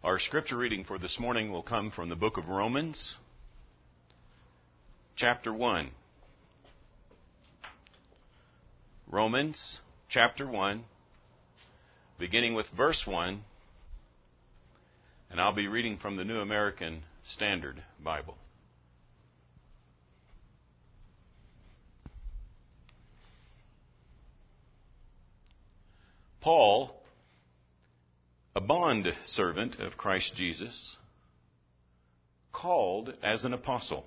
Our scripture reading for this morning will come from the book of Romans, chapter 1. Romans, chapter 1, beginning with verse 1, and I'll be reading from the New American Standard Bible. Paul, a bond servant of Christ Jesus, called as an apostle,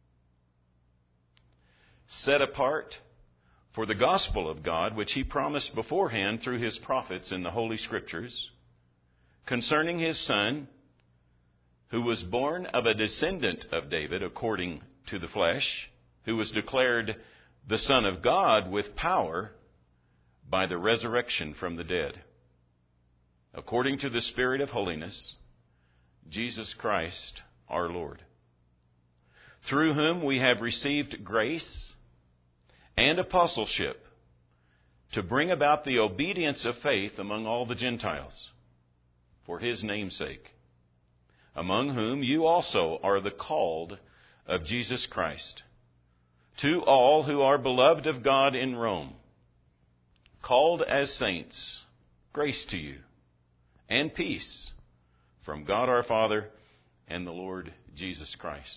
set apart for the gospel of God, which he promised beforehand through his prophets in the Holy Scriptures, concerning his Son, who was born of a descendant of David according to the flesh, who was declared the Son of God with power by the resurrection from the dead, according to the Spirit of holiness, Jesus Christ our Lord, through whom we have received grace and apostleship to bring about the obedience of faith among all the Gentiles, for his name's sake, among whom you also are the called of Jesus Christ. To all who are beloved of God in Rome, called as saints, grace to you and peace from God our Father and the Lord Jesus Christ.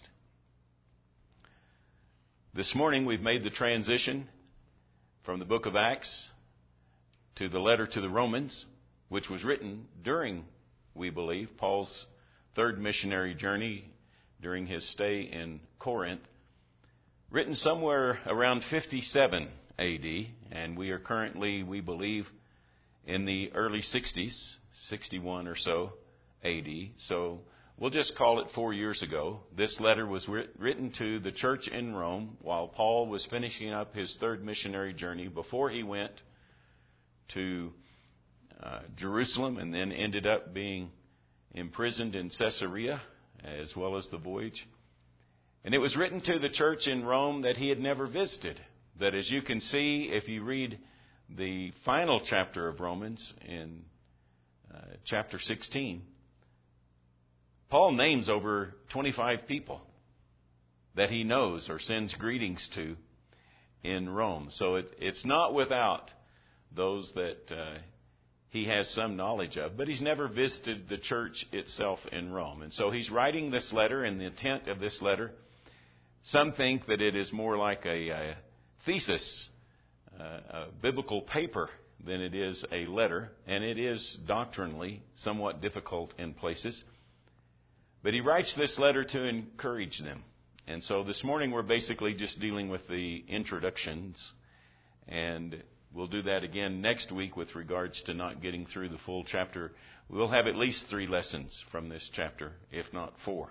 This morning we've made the transition from the book of Acts to the letter to the Romans, which was written during, we believe, Paul's third missionary journey during his stay in Corinth, written somewhere around 57 A.D., and we are currently, we believe, in the early 60s, 61 or so A.D., so we'll just call it 4 years ago. This letter was written to the church in Rome while Paul was finishing up his third missionary journey before he went to Jerusalem and then ended up being imprisoned in Caesarea as well as the voyage. And it was written to the church in Rome that he had never visited. That, as you can see, if you read the final chapter of Romans in chapter 16, Paul names over 25 people that he knows or sends greetings to in Rome. So it's not without those that he has some knowledge of, but he's never visited the church itself in Rome. And so he's writing this letter, and the intent of this letter, some think that it is more like a thesis, a biblical paper, than it is a letter, and it is doctrinally somewhat difficult in places. But he writes this letter to encourage them. And so this morning we're basically just dealing with the introductions, and we'll do that again next week with regards to not getting through the full chapter. We'll have at least 3 lessons from this chapter, if not 4.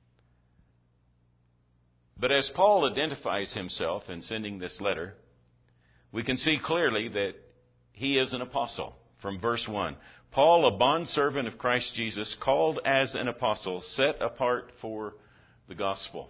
But as Paul identifies himself in sending this letter, we can see clearly that he is an apostle. From verse 1, Paul, a bondservant of Christ Jesus, called as an apostle, set apart for the gospel.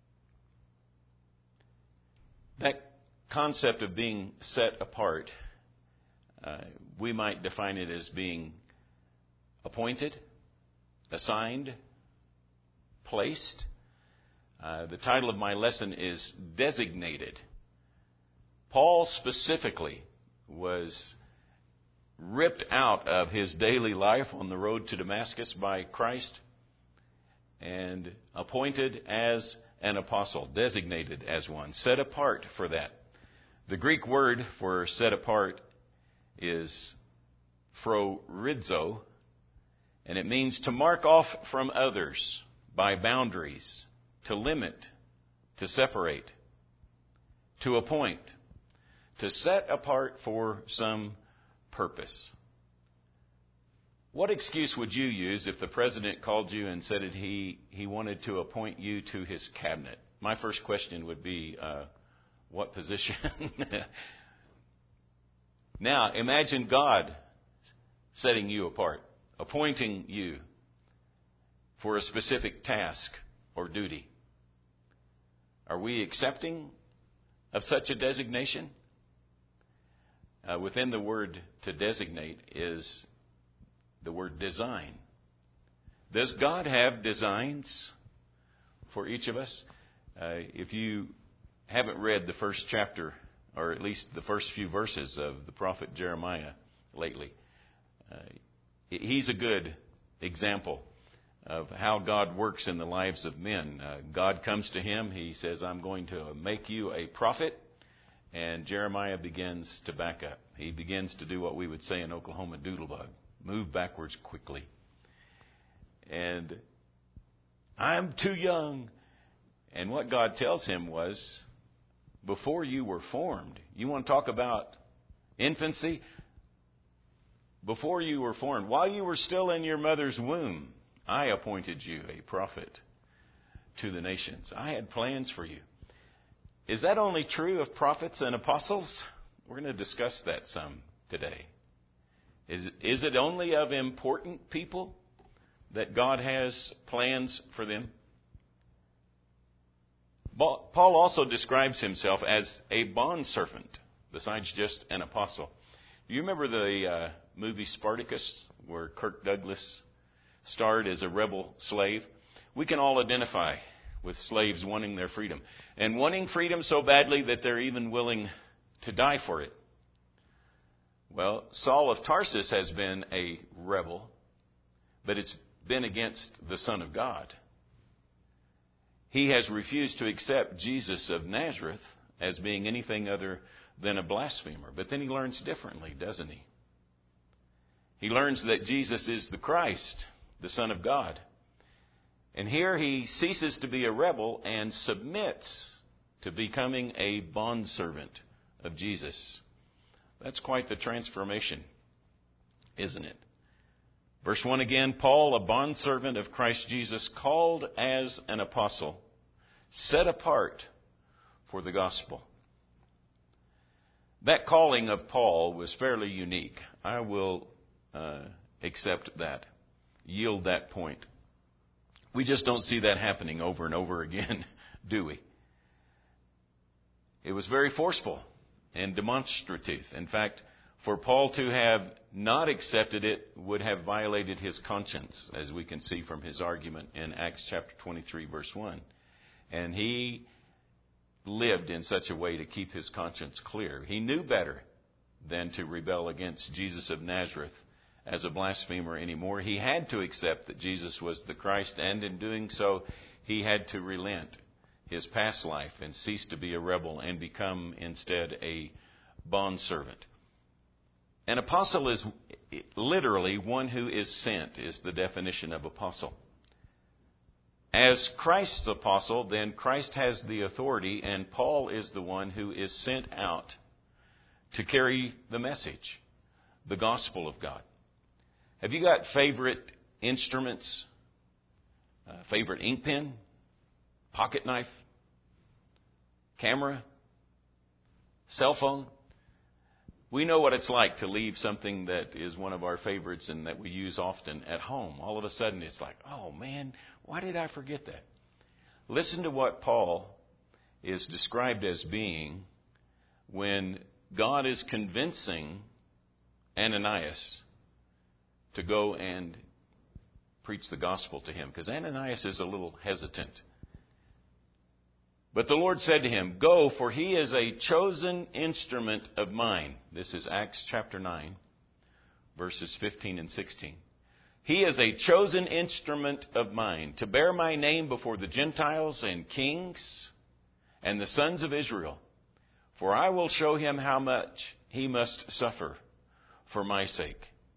That concept of being set apart, we might define it as being appointed, assigned, placed. The title of my lesson is Designated. Paul specifically was ripped out of his daily life on the road to Damascus by Christ and appointed as an apostle, designated as one, set apart for that. The Greek word for set apart is phorizo, and it means to mark off from others by boundaries, to limit, to separate, to appoint, to set apart for some purpose. What excuse would you use if the president called you and said that he wanted to appoint you to his cabinet? My first question would be, what position? Now, imagine God setting you apart, appointing you for a specific task or duty. Are we accepting of such a designation? Within the word to designate is the word design. Does God have designs for each of us? If you haven't read the first chapter, or at least the first few verses of the prophet Jeremiah lately, he's a good example of how God works in the lives of men. God comes to him. He says, I'm going to make you a prophet. And Jeremiah begins to back up. He begins to do what we would say in Oklahoma, doodlebug. Move backwards quickly. And I'm too young. And what God tells him was, before you were formed, you want to talk about infancy? Before you were formed, while you were still in your mother's womb, I appointed you a prophet to the nations. I had plans for you. Is that only true of prophets and apostles? We're going to discuss that some today. Is it only of important people that God has plans for them? Paul also describes himself as a bondservant, besides just an apostle. You remember the movie Spartacus, where Kirk Douglas starred as a rebel slave? We can all identify with slaves wanting their freedom, and wanting freedom so badly that they're even willing to die for it. Well, Saul of Tarsus has been a rebel, but it's been against the Son of God. He has refused to accept Jesus of Nazareth as being anything other than a blasphemer. But then he learns differently, doesn't he? He learns that Jesus is the Christ, the Son of God. And here he ceases to be a rebel and submits to becoming a bondservant of Jesus. That's quite the transformation, isn't it? Verse 1 again, Paul, a bondservant of Christ Jesus, called as an apostle, set apart for the gospel. That calling of Paul was fairly unique. I will accept that, yield that point. We just don't see that happening over and over again, do we? It was very forceful and demonstrative. In fact, for Paul to have not accepted it would have violated his conscience, as we can see from his argument in Acts chapter 23, verse 1. And he lived in such a way to keep his conscience clear. He knew better than to rebel against Jesus of Nazareth as a blasphemer anymore. He had to accept that Jesus was the Christ, and in doing so, he had to relent his past life and cease to be a rebel and become instead a bondservant. An apostle is literally one who is sent, is the definition of apostle. As Christ's apostle, then Christ has the authority, and Paul is the one who is sent out to carry the message, the gospel of God. Have you got favorite instruments? Favorite ink pen? Pocket knife? Camera? Cell phone? We know what it's like to leave something that is one of our favorites and that we use often at home. All of a sudden it's like, oh man, why did I forget that? Listen to what Paul is described as being when God is convincing Ananias to go and preach the gospel to him. Because Ananias is a little hesitant. But the Lord said to him, go, for he is a chosen instrument of mine. This is Acts chapter 9, verses 15 and 16. He is a chosen instrument of mine to bear my name before the Gentiles and kings and the sons of Israel. For I will show him how much he must suffer for my sake.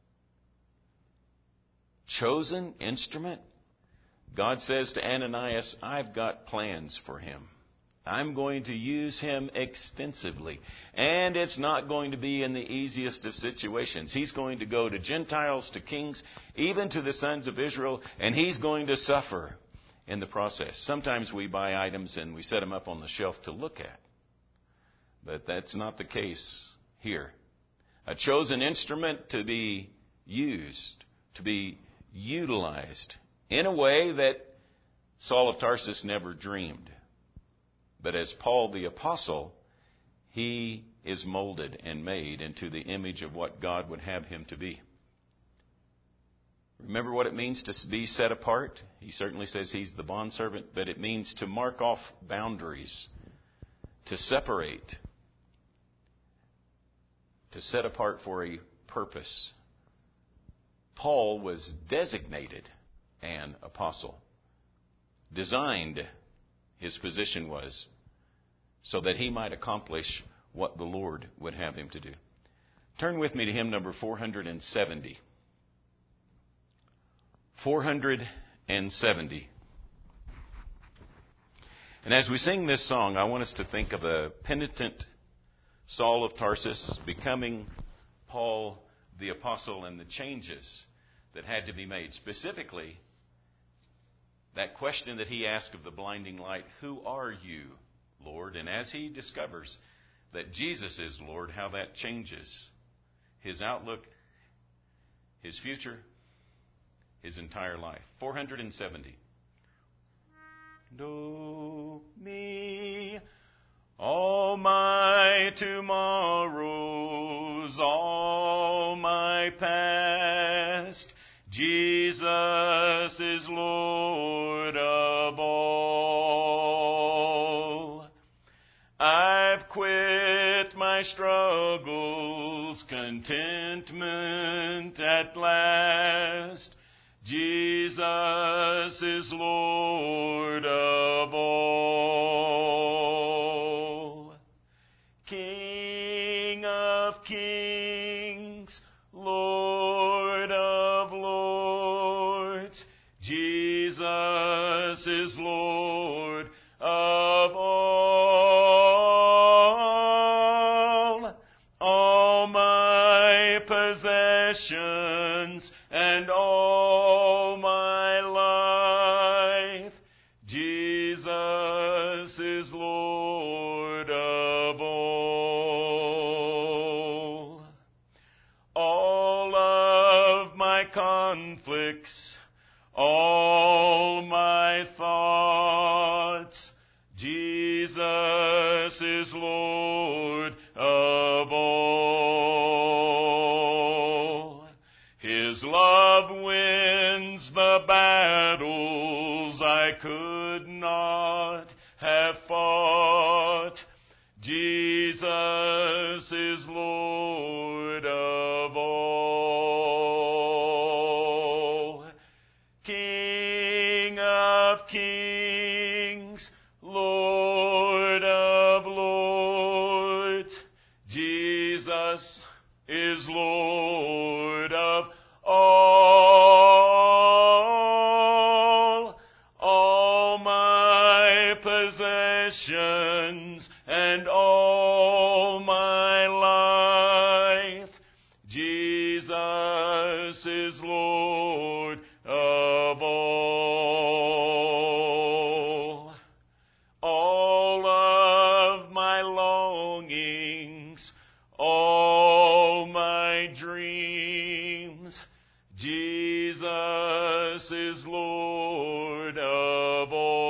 Chosen instrument? God says to Ananias, I've got plans for him. I'm going to use him extensively. And it's not going to be in the easiest of situations. He's going to go to Gentiles, to kings, even to the sons of Israel, and he's going to suffer in the process. Sometimes we buy items and we set them up on the shelf to look at. But that's not the case here. A chosen instrument to be used, to be utilized in a way that Saul of Tarsus never dreamed. But as Paul the apostle, he is molded and made into the image of what God would have him to be. Remember what it means to be set apart? He certainly says he's the bondservant, but it means to mark off boundaries, to separate, to set apart for a purpose. Paul was designated an apostle. Designed, his position was, so that he might accomplish what the Lord would have him to do. Turn with me to hymn number 470. 470. And as we sing this song, I want us to think of a penitent Saul of Tarsus becoming Paul the apostle and the changes that had to be made. Specifically, that question that he asked of the blinding light, "Who are you, Lord?" And as he discovers that Jesus is Lord, how that changes his outlook, his future, his entire life. 470. Know me, all my tomorrows, all my past. Jesus is Lord of all. I've quit my struggles, contentment at last. Jesus is Lord of all. King of kings, Lord of lords, Jesus is Lord of all. All my possessions and all my life, Jesus is Lord of all. All of my conflicts, all my thoughts, Jesus is Lord of all. His love wins the battles I could not have fought. Jesus is Lord of all. King of kings, Lord of lords, Jesus is Lord of all. All my possessions and all my life, Jesus is Lord of all. All of my longings, all my dreams, Jesus is Lord of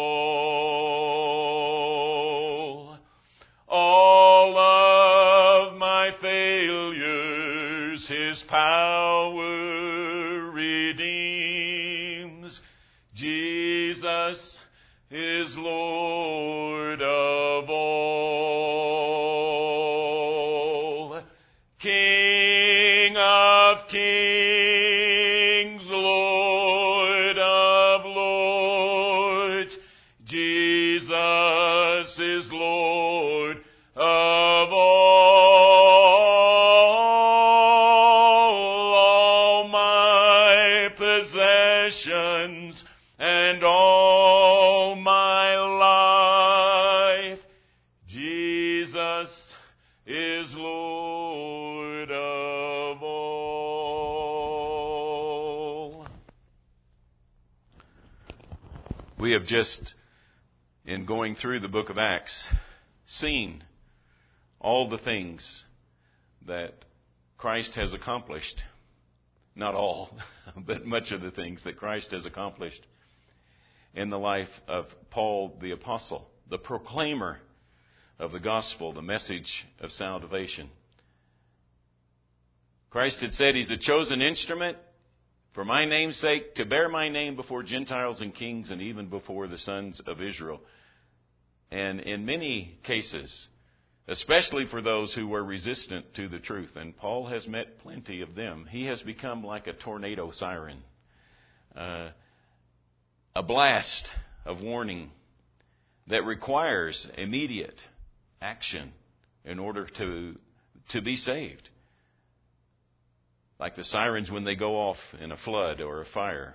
all. All of my failures, His power redeems. Jesus is Lord of all. King of kings, Lord of lords, Jesus is Lord of all. All my possessions and all my life, Jesus is Lord of all. We have just, in going through the book of Acts, seen all the things that Christ has accomplished. Not all, but much of the things that Christ has accomplished in the life of Paul the Apostle, the proclaimer of the gospel, the message of salvation. Christ had said he's a chosen instrument for my name's sake, to bear my name before Gentiles and kings and even before the sons of Israel. And in many cases, especially for those who were resistant to the truth, and Paul has met plenty of them, he has become like a tornado siren, a blast of warning that requires immediate action in order to be saved. Like the sirens when they go off in a flood or a fire.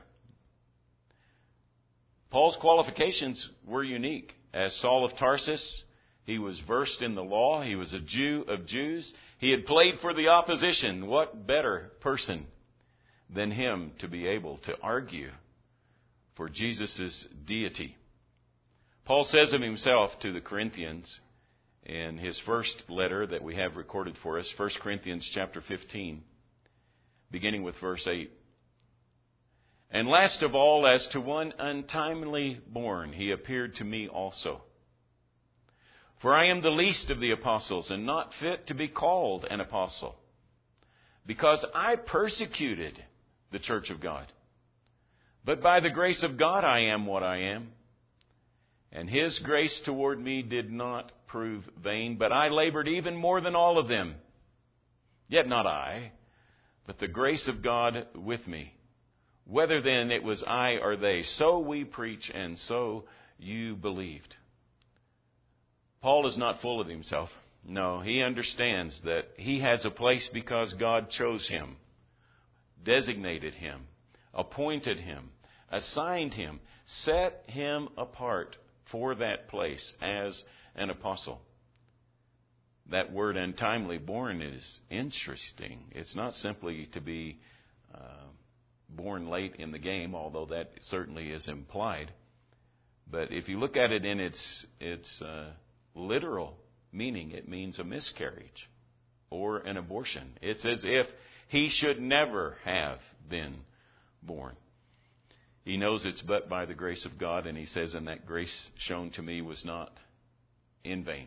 Paul's qualifications were unique. As Saul of Tarsus, he was versed in the law. He was a Jew of Jews. He had played for the opposition. What better person than him to be able to argue for Jesus' deity? Paul says of himself to the Corinthians in his first letter that we have recorded for us, 1 Corinthians chapter 15, beginning with verse 8. And last of all, as to one untimely born, he appeared to me also. For I am the least of the apostles, and not fit to be called an apostle, because I persecuted the church of God. But by the grace of God I am what I am. And his grace toward me did not prove vain, but I labored even more than all of them. Yet not I, but the grace of God with me. Whether then it was I or they, so we preach, and so you believed. Paul is not full of himself. No, he understands that he has a place because God chose him, designated him, appointed him, assigned him, set him apart for that place as an apostle. That word untimely born is interesting. It's not simply to be born late in the game, although that certainly is implied. But if you look at it in its literal meaning, it means a miscarriage or an abortion. It's as if he should never have been born. He knows it's but by the grace of God, and he says, and that grace shown to me was not in vain.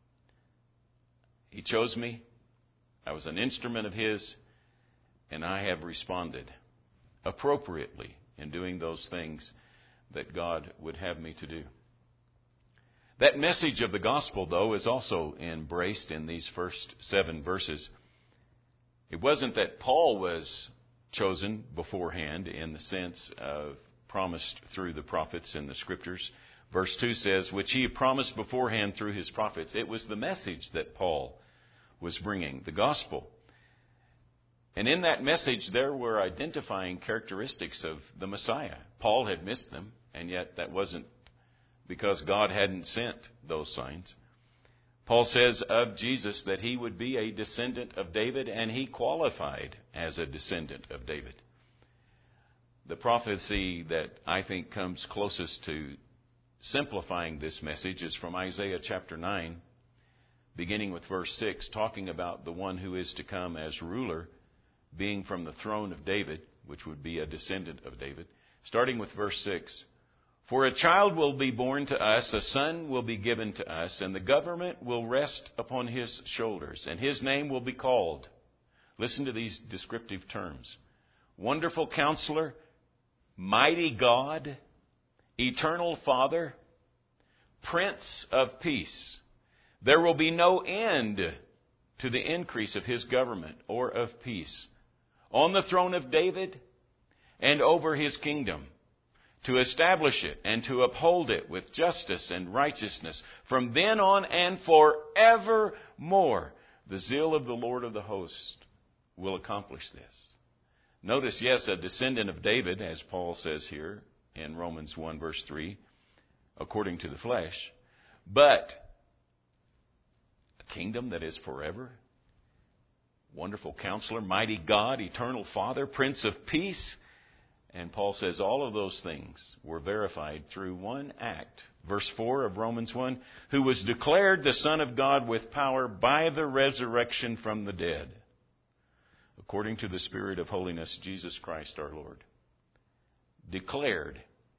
He chose me. I was an instrument of his, and I have responded appropriately in doing those things that God would have me to do. That message of the gospel, though, is also embraced in these first 7 verses. It wasn't that Paul was chosen beforehand in the sense of promised through the prophets in the scriptures. Verse 2 says, which he promised beforehand through his prophets. It was the message that Paul was bringing, the gospel. And in that message there were identifying characteristics of the Messiah. Paul had missed them, and yet that wasn't because God hadn't sent those signs. Paul says of Jesus that he would be a descendant of David, and he qualified as a descendant of David. The prophecy that I think comes closest to simplifying this message is from Isaiah chapter 9, beginning with verse 6, talking about the one who is to come as ruler, being from the throne of David, which would be a descendant of David. Starting with verse 6, for a child will be born to us, a son will be given to us, and the government will rest upon his shoulders, and his name will be called. Listen to these descriptive terms. Wonderful Counselor, Mighty God, Eternal Father, Prince of Peace. There will be no end to the increase of his government or of peace on the throne of David and over his kingdom, to establish it and to uphold it with justice and righteousness from then on and forevermore. The zeal of the Lord of the host will accomplish this. Notice, yes, a descendant of David, as Paul says here in Romans 1 verse 3, according to the flesh, but a kingdom that is forever. Wonderful Counselor, Mighty God, Eternal Father, Prince of Peace. And Paul says all of those things were verified through one act. Verse 4 of Romans 1, who was declared the Son of God with power by the resurrection from the dead, according to the Spirit of holiness, Jesus Christ our Lord. Declared.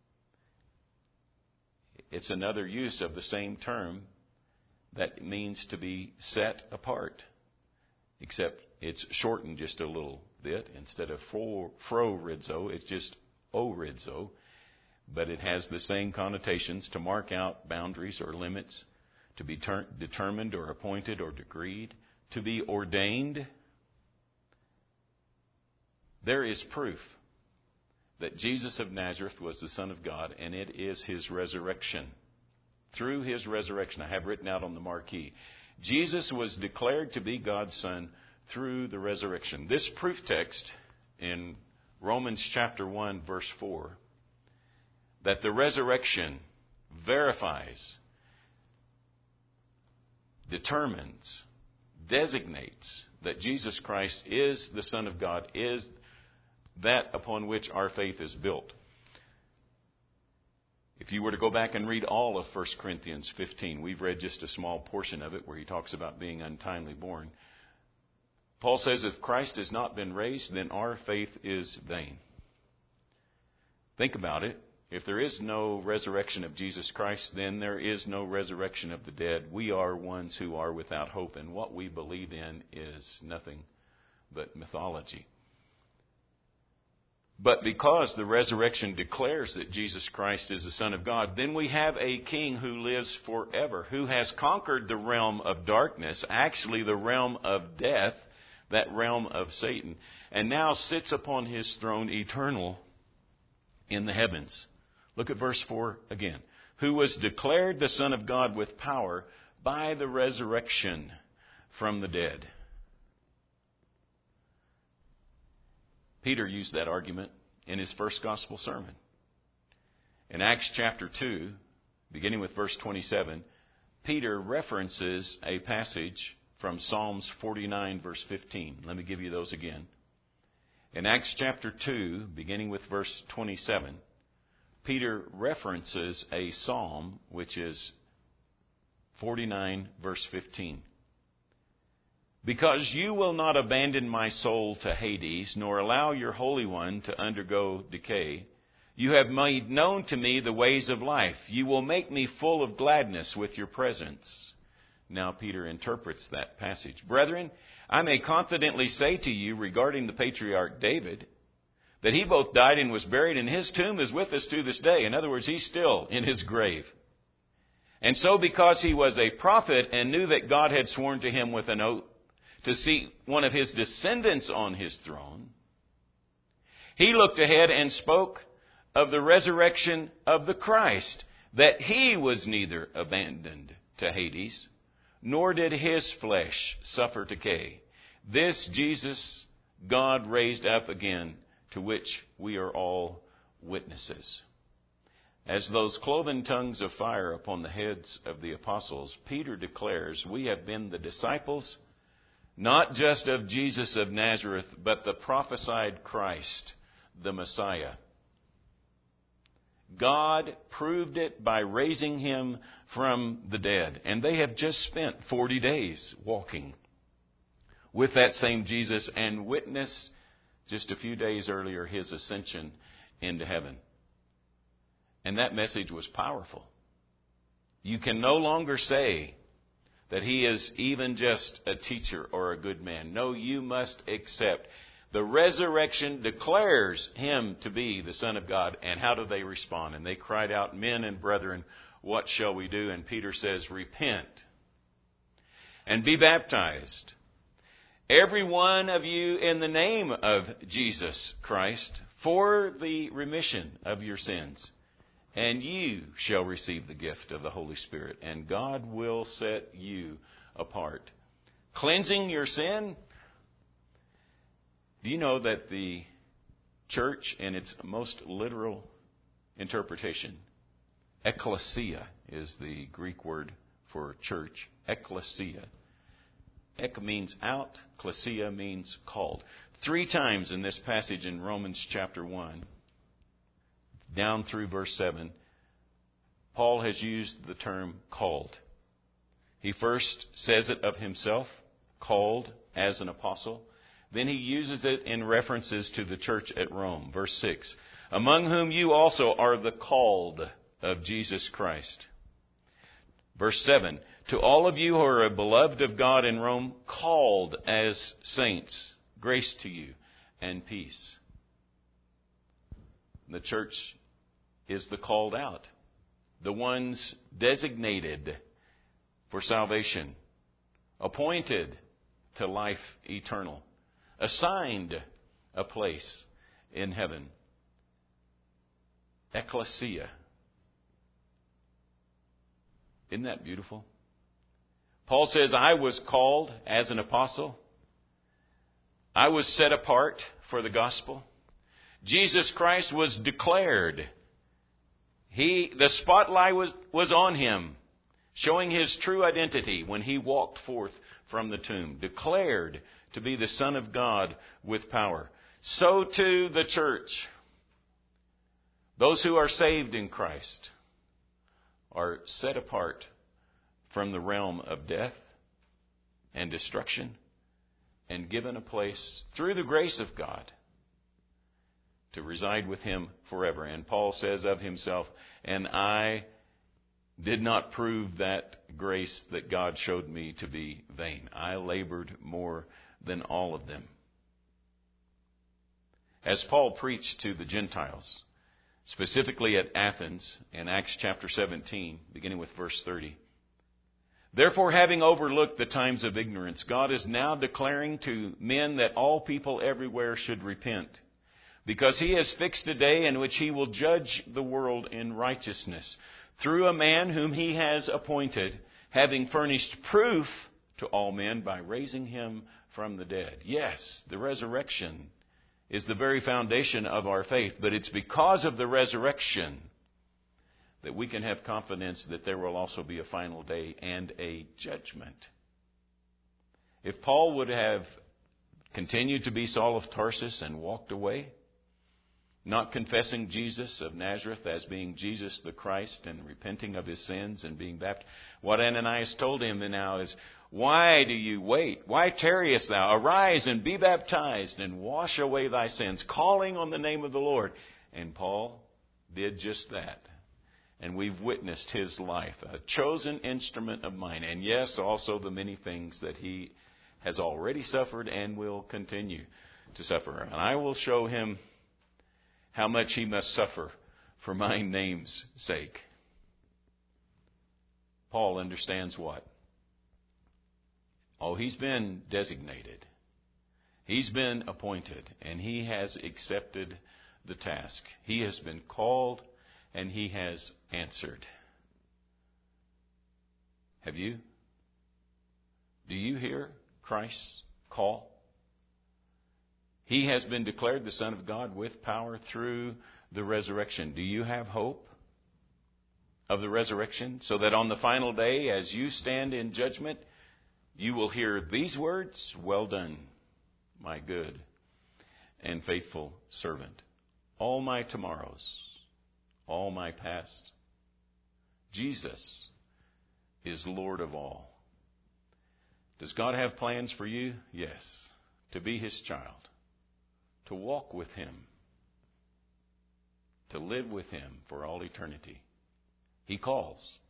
It's another use of the same term that means to be set apart, except it's shortened just a little it. Instead of phrorizzo, it's just orizo. But it has the same connotations: to mark out boundaries or limits, to be determined or appointed or decreed, to be ordained. There is proof that Jesus of Nazareth was the Son of God, and it is His resurrection. Through His resurrection, I have written out on the marquee, Jesus was declared to be God's Son through the resurrection. This proof text in Romans chapter 1, verse 4, that the resurrection verifies, determines, designates that Jesus Christ is the Son of God, is that upon which our faith is built. If you were to go back and read all of 1 Corinthians 15, we've read just a small portion of it where he talks about being untimely born. Paul says if Christ has not been raised, then our faith is vain. Think about it. If there is no resurrection of Jesus Christ, then there is no resurrection of the dead. We are ones who are without hope, and what we believe in is nothing but mythology. But because the resurrection declares that Jesus Christ is the Son of God, then we have a King who lives forever, who has conquered the realm of darkness, actually the realm of death, that realm of Satan, and now sits upon His throne eternal in the heavens. Look at verse 4 again. Who was declared the Son of God with power by the resurrection from the dead. Peter used that argument in his first gospel sermon. In Acts chapter 2, beginning with verse 27, Peter references a passage from Psalms 49, verse 15. Let me give you those again. In Acts chapter 2, beginning with verse 27, Peter references a psalm which is 49, verse 15. Because you will not abandon my soul to Hades, nor allow your Holy One to undergo decay. You have made known to me the ways of life. You will make me full of gladness with your presence. Now Peter interprets that passage. Brethren, I may confidently say to you regarding the patriarch David, that he both died and was buried, and his tomb is with us to this day. In other words, he's still in his grave. And so because he was a prophet and knew that God had sworn to him with an oath, to seat one of his descendants on his throne, he looked ahead and spoke of the resurrection of the Christ, that he was neither abandoned to Hades, nor did his flesh suffer decay. This Jesus God raised up again, to which we are all witnesses. As those cloven tongues of fire upon the heads of the apostles, Peter declares we have been the disciples not just of Jesus of Nazareth, but the prophesied Christ, the Messiah. God proved it by raising him from the dead. And they have just spent 40 days walking with that same Jesus and witnessed just a few days earlier his ascension into heaven. And that message was powerful. You can no longer say that he is even just a teacher or a good man. No, you must accept. The resurrection declares him to be the Son of God. And how do they respond? And they cried out, men and brethren, what shall we do? And Peter says, repent and be baptized, every one of you, in the name of Jesus Christ, for the remission of your sins. And you shall receive the gift of the Holy Spirit, and God will set you apart. Cleansing your sin. Do you know that the church, in its most literal interpretation, ecclesia is the Greek word for church. Ecclesia. Ek means out, klesia means called. 3 times in this passage in Romans chapter 1, down through verse 7, Paul has used the term called. He first says it of himself, called as an apostle. Then he uses it in references to the church at Rome. Verse 6, among whom you also are the called of Jesus Christ. Verse 7, to all of you who are beloved of God in Rome, called as saints, grace to you and peace. The church is the called out, the ones designated for salvation, appointed to life eternal, assigned a place in heaven. Ecclesia. Isn't that beautiful? Paul says, I was called as an apostle. I was set apart for the gospel. Jesus Christ was declared. The spotlight was on him, showing his true identity when he walked forth from the tomb, declared to be the Son of God with power. So too the church. Those who are saved in Christ are set apart from the realm of death and destruction and given a place through the grace of God to reside with Him forever. And Paul says of himself, and I did not prove that grace that God showed me to be vain. I labored more than all of them. As Paul preached to the Gentiles, specifically at Athens in Acts chapter 17, beginning with verse 30. Therefore, having overlooked the times of ignorance, God is now declaring to men that all people everywhere should repent, because He has fixed a day in which He will judge the world in righteousness, through a man whom He has appointed, having furnished proof to all men by raising Him from the dead. Yes, the resurrection is the very foundation of our faith, but it's because of the resurrection that we can have confidence that there will also be a final day and a judgment. If Paul would have continued to be Saul of Tarsus and walked away, not confessing Jesus of Nazareth as being Jesus the Christ and repenting of his sins and being baptized, what Ananias told him now is, why do you wait? Why tarriest thou? Arise and be baptized and wash away thy sins, calling on the name of the Lord. And Paul did just that. And we've witnessed his life, a chosen instrument of mine. And yes, also the many things that he has already suffered and will continue to suffer. And I will show him how much he must suffer for my name's sake. Paul understands what? Oh, he's been designated. He's been appointed, and he has accepted the task. He has been called, and he has answered. Have you? Do you hear Christ's call? He has been declared the Son of God with power through the resurrection. Do you have hope of the resurrection? So that on the final day, as you stand in judgment, you will hear these words, well done, my good and faithful servant. All my tomorrows, all my past, Jesus is Lord of all. Does God have plans for you? Yes. To be His child, to walk with Him, to live with Him for all eternity. He calls.